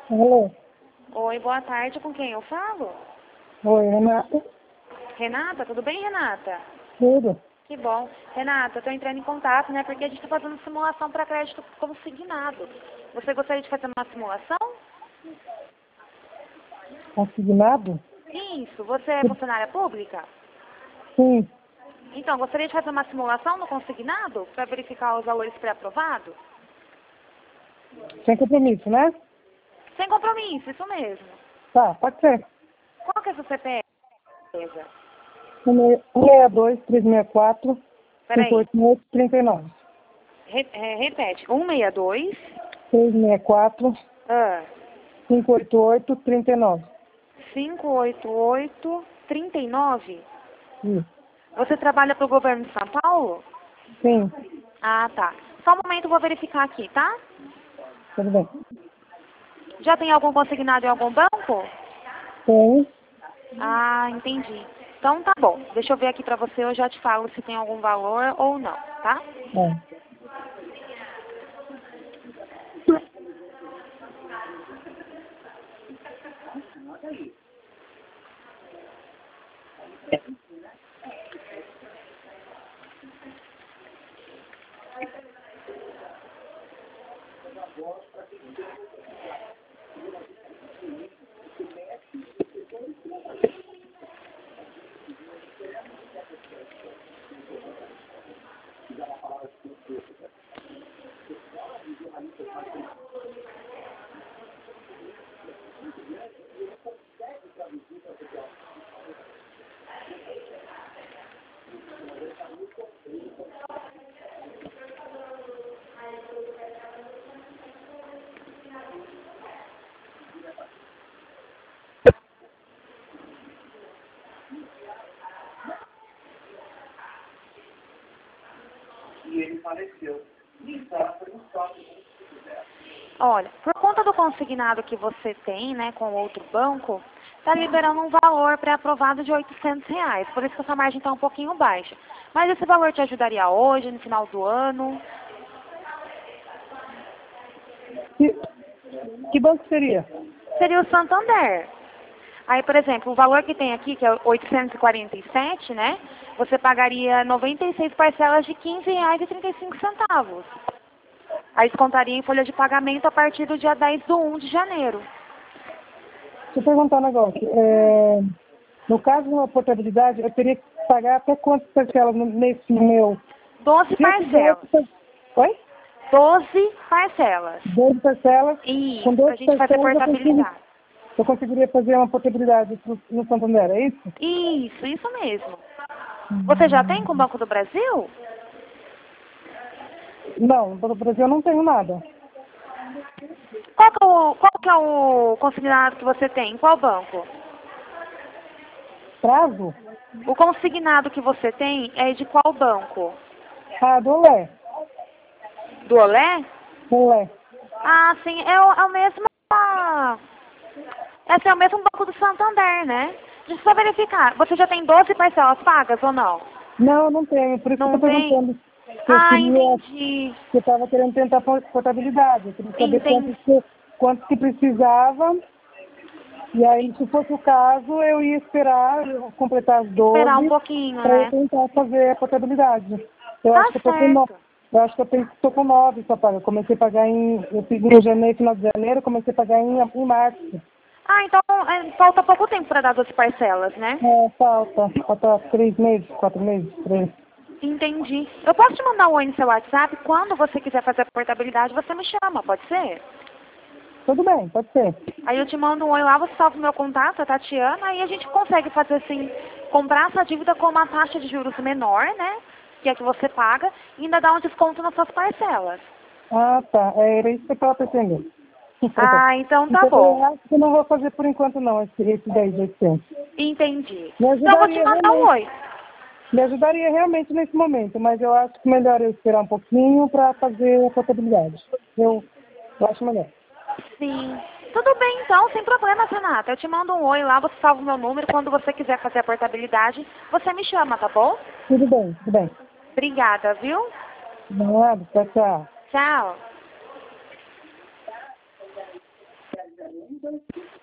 Alô? Oi, boa tarde. Com quem eu falo? Oi, Renata? Renata, tudo bem, Renata? Tudo? Que bom. Renata, eu estou entrando em contato, né? Porque a gente está fazendo simulação para crédito consignado. Você gostaria de fazer uma simulação? Consignado? Isso. Você é funcionária pública? Sim. Então, gostaria de fazer uma simulação no consignado para verificar os valores pré-aprovados? Sem compromisso, né? Sem compromisso, isso mesmo. Tá, pode ser. Qual que é o seu CPF? Beleza. 162-364-588-39. Peraí. 39. Repete. 162. 364-588-39. Ah, 588-39. Isso. Você trabalha para o governo de São Paulo? Sim, Ah, tá. Só um momento, eu vou verificar aqui, tá? tudo bem. Já tem algum consignado em algum banco? Tem. Ah, entendi. Então tá bom. Deixa eu ver aqui pra você, eu já te falo se tem algum valor ou não, tá? É. Olha, por conta do consignado que você tem, né, com outro banco, tá liberando um valor pré-aprovado de R$ 800. Por isso que essa margem tá um pouquinho baixa. Mas esse valor te ajudaria hoje, no final do ano? Que, que banco seria? Seria o Santander. Aí, por exemplo, o valor que tem aqui, que é 847, né? Você pagaria 96 parcelas de R$ 15,35. Aí descontaria em folha de pagamento a partir do dia 10/1 de janeiro. Deixa eu perguntar um negócio. No caso de uma portabilidade, eu teria que pagar até quantas parcelas nesse meu? 12 Se eu parcelas. quisesse... Oi? 12 parcelas. 12 parcelas. Com Isso, pra 12 gente fazer parcelas portabilidade. eu conseguiria fazer uma portabilidade no Santander, é isso? Isso mesmo. Você já tem com o Banco do Brasil? Não, no Brasil eu não tenho nada. Qual que é o consignado que você tem? Qual banco? Prazo? O consignado que você tem é de qual banco? Ah, do Lé. Do Olé? Do Lé. Ah, sim, é o mesmo. Esse é o mesmo banco do Santander, né? Deixa eu só verificar. Você já tem 12 parcelas pagas ou não? Não, eu não tenho, por isso que eu Não estou tem? perguntando. Se eu Ah, queria, entendi. se eu estava querendo tentar portabilidade. Eu queria saber Entendi. quanto que precisava. E aí, se fosse o caso, eu ia esperar eu completar as Esperar um 12 pouquinho, para eu né? tentar fazer a portabilidade. Eu Tá acho que eu tô com certo. eu acho que tô com 9 só paga. Eu comecei a pagar eu fiz em janeiro, final de janeiro, comecei a pagar em março. Ah, então falta pouco tempo para dar 12 parcelas, né? Falta 3 meses, 4 meses, 3. Entendi. Eu posso te mandar um oi no seu WhatsApp? Quando você quiser fazer a portabilidade, você me chama, pode ser? Tudo bem, pode ser. Aí eu te mando um oi lá, você salva o meu contato, a Tatiana, aí a gente consegue fazer assim, comprar essa dívida com uma taxa de juros menor, né? Que é que você paga, e ainda dá um desconto nas suas parcelas. Ah, tá. Era isso que eu estava pensando. Ah, então tá Então eu bom. acho que eu não vou fazer por enquanto não, esse 10 de 800. Entendi. Me Então eu vou te ajudaria mandar um realmente. oi. Me ajudaria realmente nesse momento, mas eu acho que melhor eu esperar um pouquinho para fazer a contabilidade. Eu acho melhor. Sim. Tudo bem então, sem problema, Renata. Eu te mando um oi lá, você salva o meu número. Quando você quiser fazer a portabilidade, você me chama, tá bom? Tudo bem, tudo bem. Obrigada, viu? Nada, tchau, tchau. Tchau. 2,5.